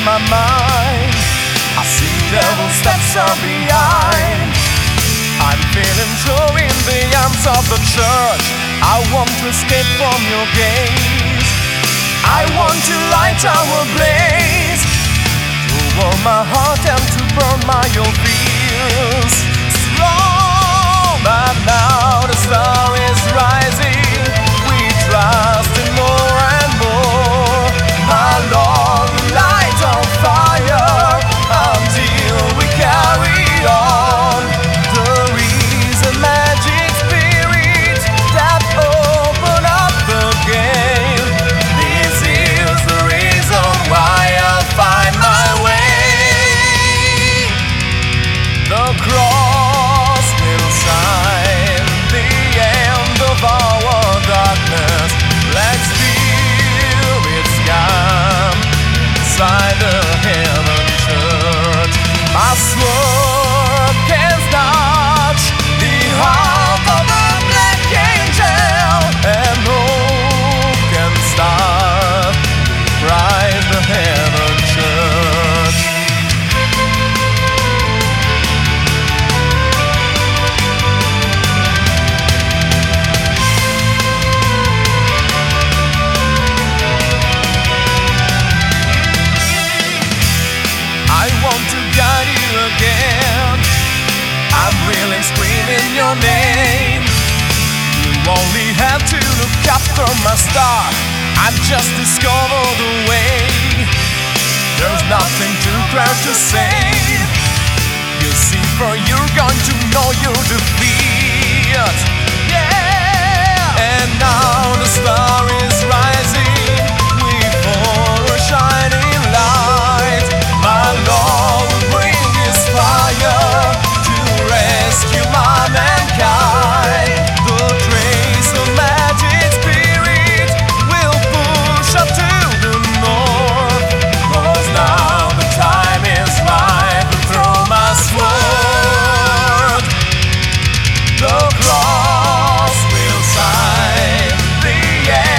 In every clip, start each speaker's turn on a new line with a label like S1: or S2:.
S1: my mind. I see devil steps are behind. I'm feeling true in the arms of the church. I want to escape from your gaze. I want to light our blaze, to warm my heart and to burn my own fears. Slow, but now the star is rising. We trust in more and more. My Lord, light on fire until we carry on. There is a magic spirit that opened up the gate. This is the reason why I'll find my way. The cross will sign the end of our darkness. Black spirits come inside the heaven church. My sword can touch the heart of a black angel, and hope can start right the heaven church. I want to guide you again. I'm really screaming your name. You only have to look after my star. I've just discovered the way. There's nothing too clear to say. You see, for you're going to know your defeat. Yeah. And now the star is rising. We for a shining light. My Lord will bring His fire to rescue my mankind. The trace of magic spirit will push up to the north. 'Cause now the time is right to throw my sword. The cross will sign the end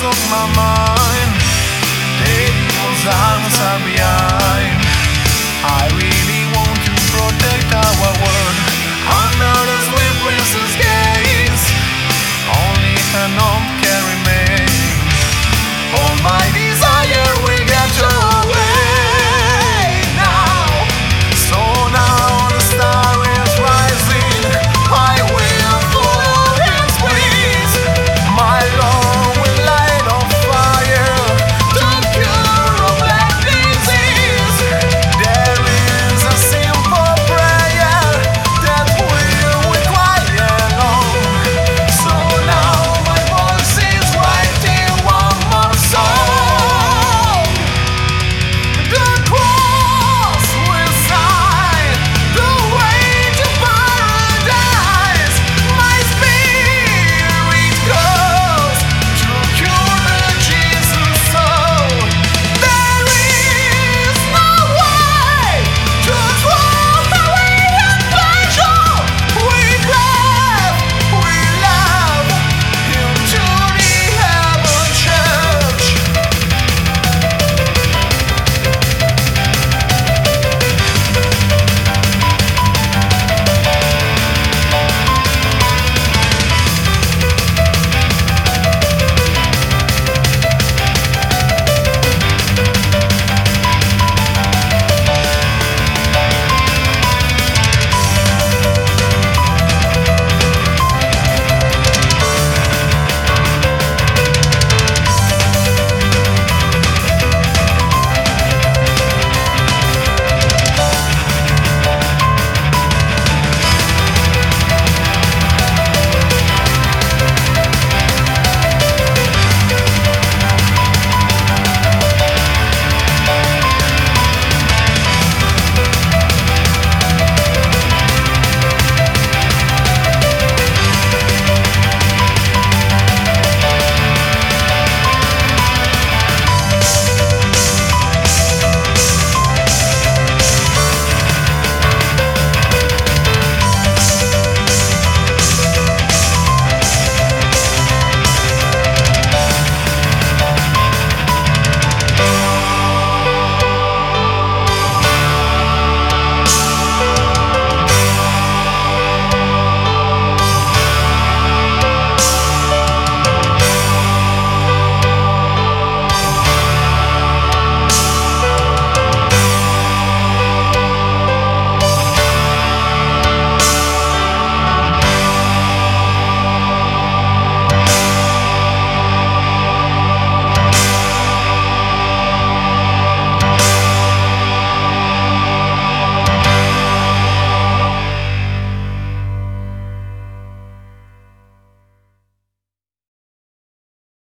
S1: of my mind. The evil's arms are behind. I